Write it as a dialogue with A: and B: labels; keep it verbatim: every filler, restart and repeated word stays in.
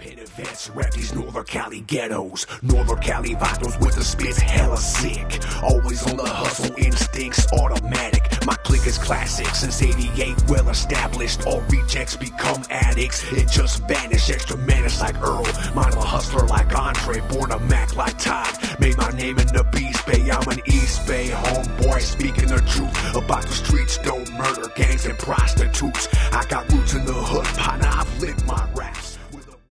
A: In events, rap these Northern Cali ghettos. Northern Cali vatos with the spits hella sick. Always on the hustle, instincts automatic. My clique is classic since eighty-eight, well established. All rejects become addicts, it just vanish. Extra menace like Earl, mine a hustler like Andre. Born a Mac like Todd, made my name in the Beast Bay. I'm an East Bay homeboy speaking the truth about the streets. Don't murder gangs and prostitutes. I got roots in the hood, partner, I've lived my rap.